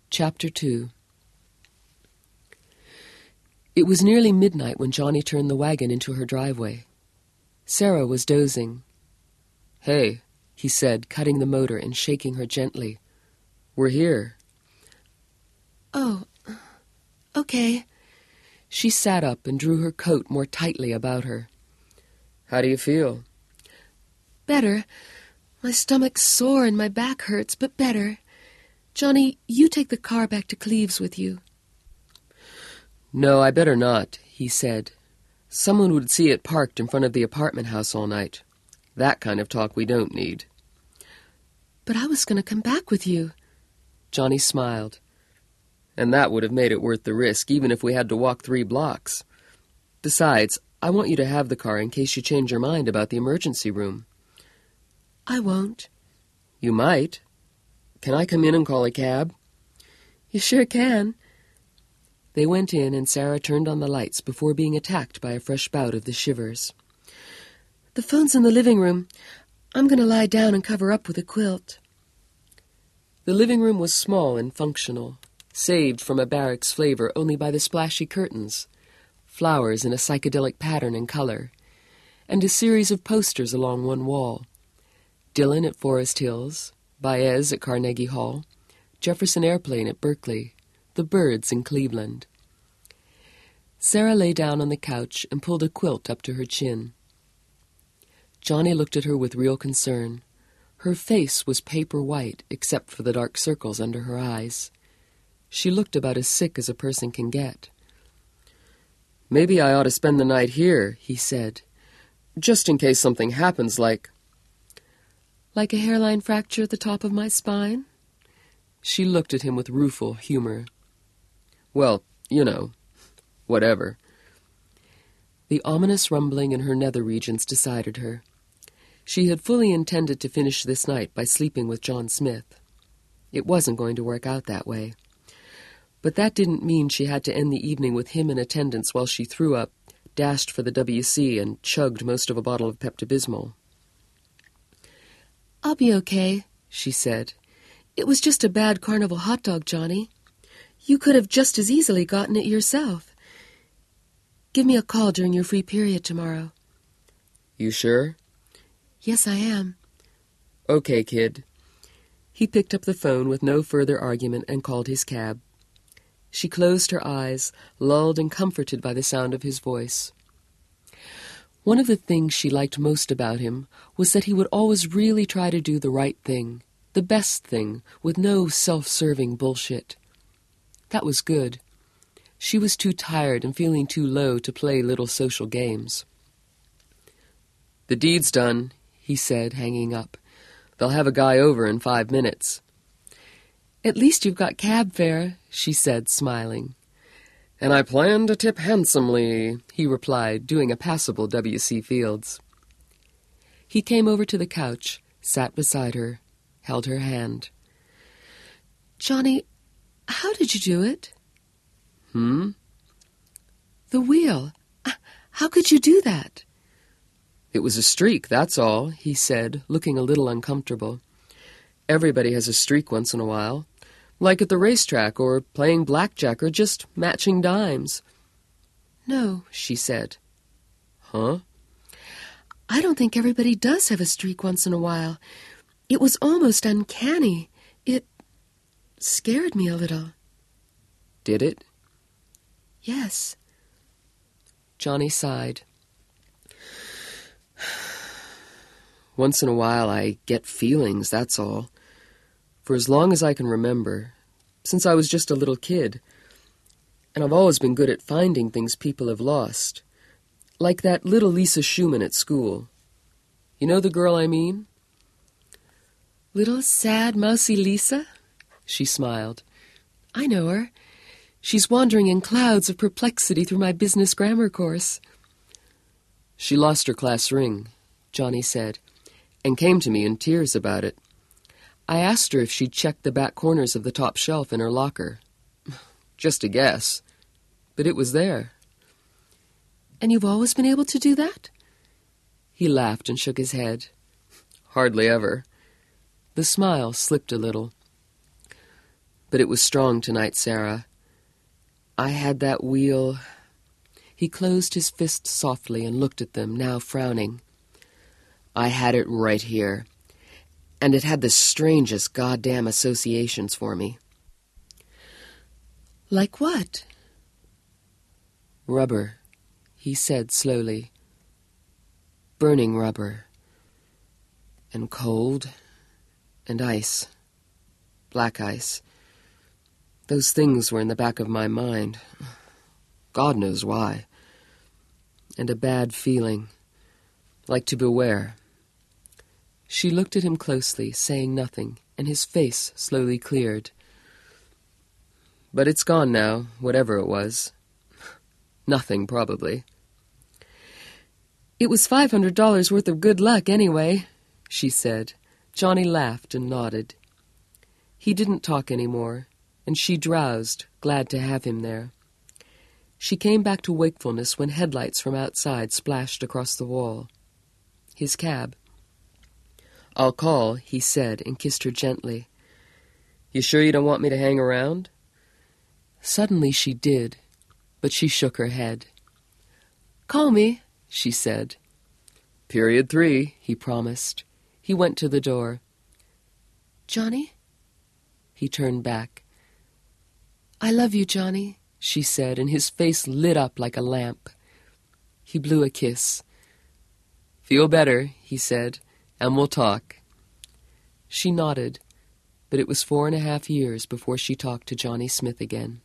Chapter 2. It was nearly midnight when Johnny turned the wagon into her driveway. Sarah was dozing. "Hey," he said, cutting the motor and shaking her gently. "We're here." "Oh, okay." She sat up and drew her coat more tightly about her. "How do you feel?" "Better. My stomach's sore and my back hurts, but better. Johnny, you take the car back to Cleves with you." "No, I better not," he said. "Someone would see it parked in front of the apartment house all night. That kind of talk we don't need." "But I was going to come back with you." Johnny smiled. "And that would have made it worth the risk, even if we had to walk 3 blocks. Besides, I want you to have the car in case you change your mind about the emergency room." "I won't." "You might. Can I come in and call a cab?" "You sure can." They went in, and Sarah turned on the lights before being attacked by a fresh bout of the shivers. "The phone's in the living room. I'm going to lie down and cover up with a quilt." The living room was small and functional, saved from a barracks flavor only by the splashy curtains, flowers in a psychedelic pattern and color, and a series of posters along one wall. Dylan at Forest Hills, Baez at Carnegie Hall, Jefferson Airplane at Berkeley, the Byrds in Cleveland. Sarah lay down on the couch and pulled a quilt up to her chin. Johnny looked at her with real concern. Her face was paper white, except for the dark circles under her eyes. She looked about as sick as a person can get. "Maybe I ought to spend the night here," he said, "just in case something happens like—" "Like a hairline fracture at the top of my spine?" She looked at him with rueful humor. "Well, you know, whatever." The ominous rumbling in her nether regions decided her. She had fully intended to finish this night by sleeping with John Smith. It wasn't going to work out that way. But that didn't mean she had to end the evening with him in attendance while she threw up, dashed for the WC, and chugged most of a bottle of Pepto-Bismol. "I'll be okay," she said. "It was just a bad carnival hot dog, Johnny. You could have just as easily gotten it yourself. Give me a call during your free period tomorrow." "You sure?" "Yes, I am." "Okay, kid." He picked up the phone with no further argument and called his cab. She closed her eyes, lulled and comforted by the sound of his voice. One of the things she liked most about him was that he would always really try to do the right thing, the best thing, with no self-serving bullshit. That was good. She was too tired and feeling too low to play little social games. "The deed's done," he said, hanging up. "They'll have a guy over in 5 minutes." "At least you've got cab fare," she said, smiling. "And I plan to tip handsomely," he replied, doing a passable W.C. Fields. He came over to the couch, sat beside her, held her hand. "Johnny, how did you do it?" "The wheel. How could you do that?" "It was a streak, that's all," he said, looking a little uncomfortable. "Everybody has a streak once in a while, like at the racetrack or playing blackjack or just matching dimes." "No," she said. "Huh?" "I don't think everybody does have a streak once in a while. It was almost uncanny. It scared me a little." "Did it?" "Yes." Johnny sighed. "Once in a while I get feelings, that's all. For as long as I can remember, since I was just a little kid. And I've always been good at finding things people have lost. Like that little Lisa Schumann at school. You know the girl I mean?" "Little sad mousy Lisa?" She smiled. "I know her. She's wandering in clouds of perplexity through my business grammar course." "She lost her class ring," Johnny said, and came to me in tears about it. I asked her if she'd checked the back corners of the top shelf in her locker. Just a guess. But it was there. "And you've always been able to do that?" He laughed and shook his head. "Hardly ever." The smile slipped a little. But it was strong tonight, Sarah. I had that wheel. He closed his fists softly and looked at them, now frowning. I had it right here, and it had the strangest goddamn associations for me. Like what? Rubber, he said slowly. Burning rubber. And cold. And ice. Black ice. Those things were in the back of my mind. God knows why. And a bad feeling. Like to beware. She looked at him closely, saying nothing, and his face slowly cleared. But it's gone now, whatever it was. Nothing, probably. It was $500 worth of good luck, anyway, she said. Johnny laughed and nodded. He didn't talk any more, and she drowsed, glad to have him there. She came back to wakefulness when headlights from outside splashed across the wall. His cab. I'll call, he said, and kissed her gently. You sure you don't want me to hang around? Suddenly she did, but she shook her head. Call me, she said. Period 3, he promised. He went to the door. Johnny? He turned back. I love you, Johnny, she said, and his face lit up like a lamp. He blew a kiss. Feel better, he said, and we'll talk. She nodded, but it was 4.5 years before she talked to Johnny Smith again.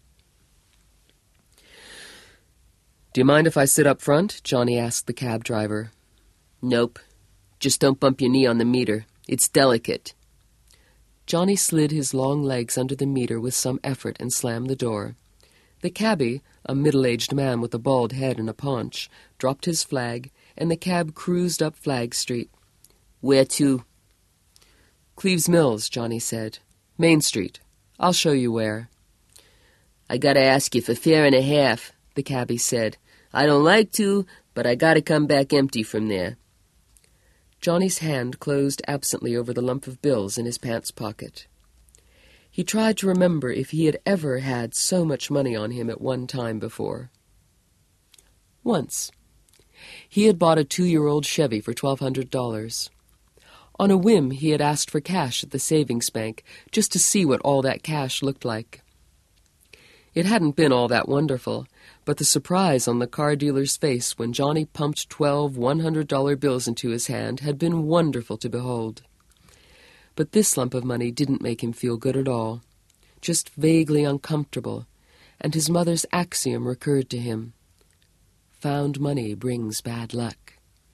Do you mind if I sit up front? Johnny asked the cab driver. Nope. Just don't bump your knee on the meter. It's delicate. Johnny slid his long legs under the meter with some effort and slammed the door. The cabbie, a middle-aged man with a bald head and a paunch, dropped his flag, and the cab cruised up Flag Street. Where to? Cleves Mills, Johnny said. Main Street. I'll show you where. I gotta ask you for $1.50, the cabbie said. I don't like to, but I gotta come back empty from there. Johnny's hand closed absently over the lump of bills in his pants pocket. He tried to remember if he had ever had so much money on him at one time before. Once. He had bought a 2-year-old Chevy for $1,200. On a whim, he had asked for cash at the savings bank, just to see what all that cash looked like. It hadn't been all that wonderful, but the surprise on the car dealer's face when Johnny pumped 12 $100 bills into his hand had been wonderful to behold. But this lump of money didn't make him feel good at all, just vaguely uncomfortable, and his mother's axiom recurred to him. Found money brings bad luck.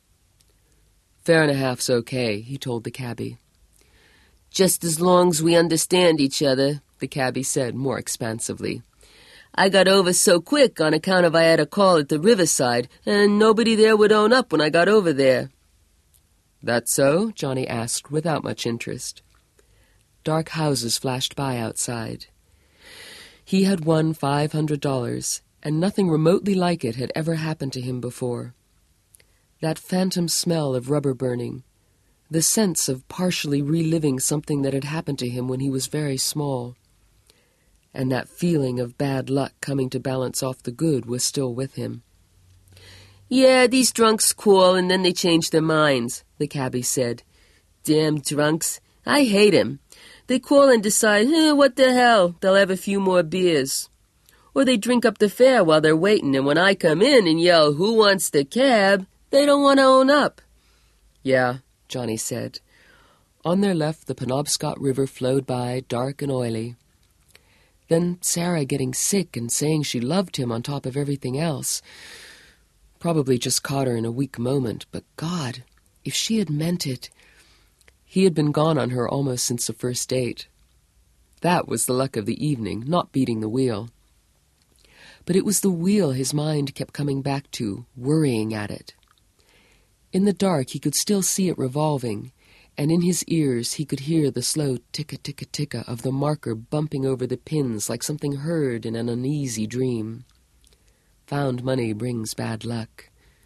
$1.50's okay, he told the cabbie. Just as long as we understand each other, the cabbie said more expansively. I got over so quick on account of I had a call at the riverside, and nobody there would own up when I got over there. That so? Johnny asked without much interest. Dark houses flashed by outside. He had won $500, and nothing remotely like it had ever happened to him before. That phantom smell of rubber burning, the sense of partially reliving something that had happened to him when he was very small, and that feeling of bad luck coming to balance off the good was still with him. Yeah, these drunks call and then they change their minds, the cabbie said. Damn drunks. I hate 'em. They call and decide, what the hell, they'll have a few more beers. Or they drink up the fare while they're waiting, and when I come in and yell, who wants the cab, they don't want to own up. Yeah, Johnny said. On their left, the Penobscot River flowed by, dark and oily. Then Sarah getting sick and saying she loved him on top of everything else. Probably just caught her in a weak moment, but God, if she had meant it. He had been gone on her almost since the first date. That was the luck of the evening, not beating the wheel. But it was the wheel his mind kept coming back to, worrying at it. In the dark he could still see it revolving, and in his ears he could hear the slow ticka-ticka-ticka of the marker bumping over the pins like something heard in an uneasy dream. Found money brings bad luck.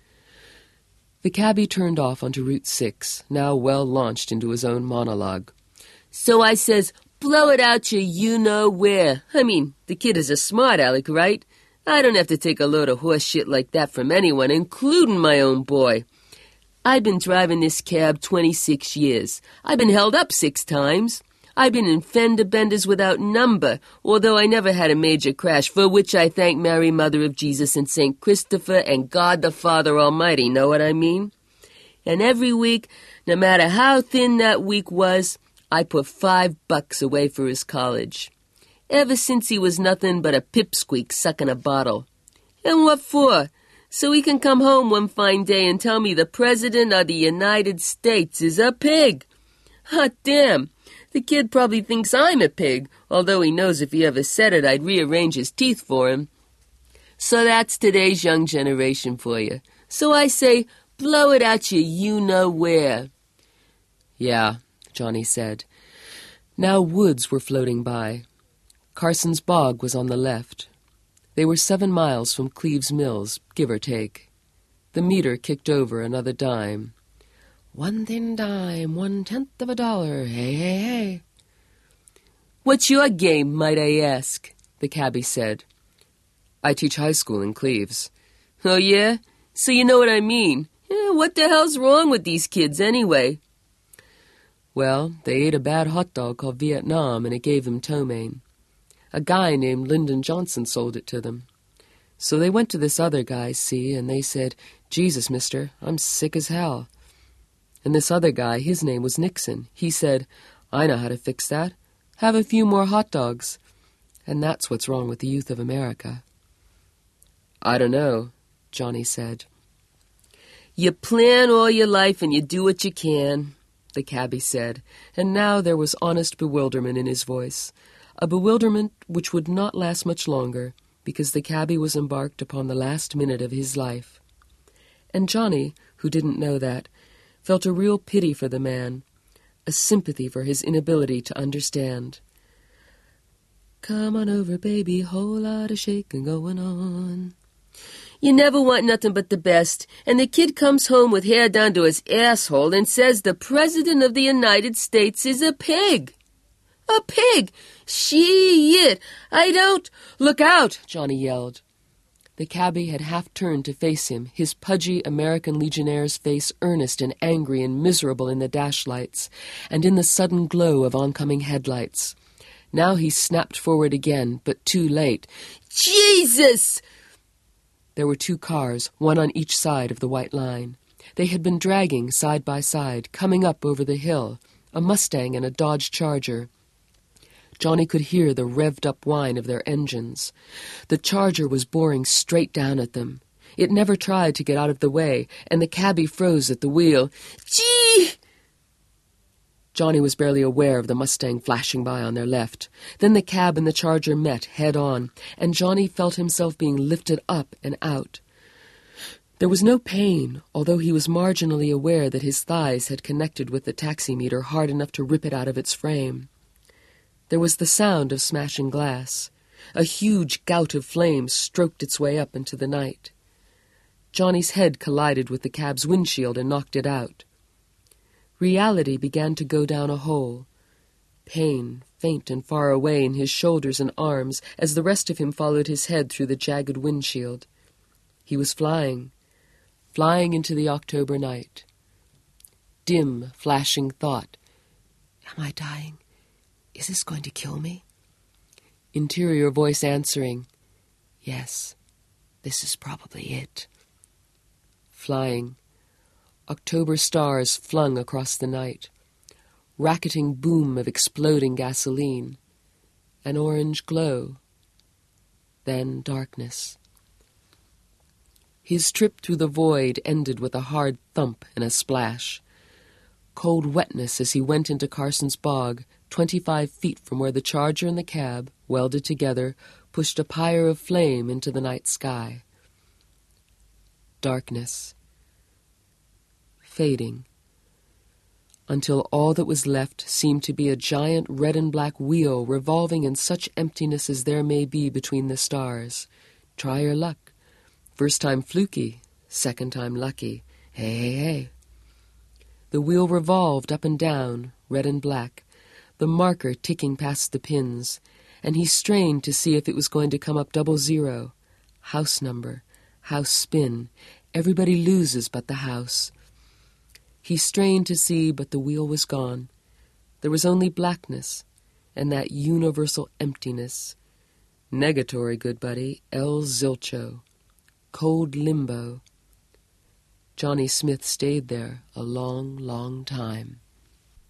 The cabbie turned off onto Route 6, now well launched into his own monologue. So I says, blow it out you-know-where. I mean, the kid is a smart aleck, right? I don't have to take a load of horse shit like that from anyone, including my own boy. I've been driving this cab 26 years. I've been held up 6 times. I've been in fender benders without number, although I never had a major crash, for which I thank Mary, Mother of Jesus, and St. Christopher, and God the Father Almighty, know what I mean? And every week, no matter how thin that week was, I put $5 away for his college. Ever since he was nothing but a pipsqueak sucking a bottle. And what for? So he can come home one fine day and tell me the President of the United States is a pig. Hot damn! The kid probably thinks I'm a pig, although he knows if he ever said it, I'd rearrange his teeth for him. So that's today's young generation for you. So I say, blow it out you-know-where. Yeah, Johnny said. Now woods were floating by. Carson's Bog was on the left. They were 7 miles from Cleves Mills, give or take. The meter kicked over another dime. 1 thin dime, 1/10 of a dollar, hey, hey, hey. What's your game, might I ask? The cabbie said. I teach high school in Cleves. Oh, yeah? So you know what I mean. What the hell's wrong with these kids, anyway? Well, they ate a bad hot dog called Vietnam, and it gave them ptomaine. A guy named Lyndon Johnson sold it to them. So they went to this other guy, see, and they said, Jesus, mister, I'm sick as hell. And this other guy, his name was Nixon. He said, I know how to fix that. Have a few more hot dogs. And that's what's wrong with the youth of America. I don't know, Johnny said. You plan all your life and you do what you can, the cabbie said, and now there was honest bewilderment in his voice. A bewilderment which would not last much longer, because the cabbie was embarked upon the last minute of his life. And Johnny, who didn't know that, felt a real pity for the man, a sympathy for his inability to understand. Come on over, baby, whole lot of shaking going on. You never want nothing but the best, and the kid comes home with hair down to his asshole and says the President of the United States is a pig. A pig! Shit! I don't... Look out! Johnny yelled. The cabbie had half turned to face him, his pudgy American Legionnaire's face earnest and angry and miserable in the dashlights, and in the sudden glow of oncoming headlights. Now he snapped forward again, but too late. Jesus! There were 2 cars, one on each side of the white line. They had been dragging side by side, coming up over the hill, a Mustang and a Dodge Charger. Johnny could hear the revved-up whine of their engines. The Charger was boring straight down at them. It never tried to get out of the way, and the cabbie froze at the wheel. Gee! Johnny was barely aware of the Mustang flashing by on their left. Then the cab and the Charger met head-on, and Johnny felt himself being lifted up and out. There was no pain, although he was marginally aware that his thighs had connected with the taximeter hard enough to rip it out of its frame. There was the sound of smashing glass. A huge gout of flame stroked its way up into the night. Johnny's head collided with the cab's windshield and knocked it out. Reality began to go down a hole. Pain, faint and far away in his shoulders and arms, as the rest of him followed his head through the jagged windshield. He was flying into the October night. Dim, flashing thought. Am I dying? Is this going to kill me? Interior voice answering, yes, this is probably it. Flying. October stars flung across the night. Racketing boom of exploding gasoline. An orange glow. Then darkness. His trip through the void ended with a hard thump and a splash. Cold wetness as he went into Carson's Bog, 25 feet from where the Charger and the cab, welded together, pushed a pyre of flame into the night sky. Darkness. Fading. Until all that was left seemed to be a giant red and black wheel revolving in such emptiness as there may be between the stars. Try your luck. First time fluky, second time lucky. Hey, hey, hey. The wheel revolved up and down, red and black, the marker ticking past the pins, and he strained to see if it was going to come up 00. House number, house spin, everybody loses but the house. He strained to see, but the wheel was gone. There was only blackness, and that universal emptiness. Negatory, good buddy, El Zilcho. Cold limbo. Johnny Smith stayed there a long, long time.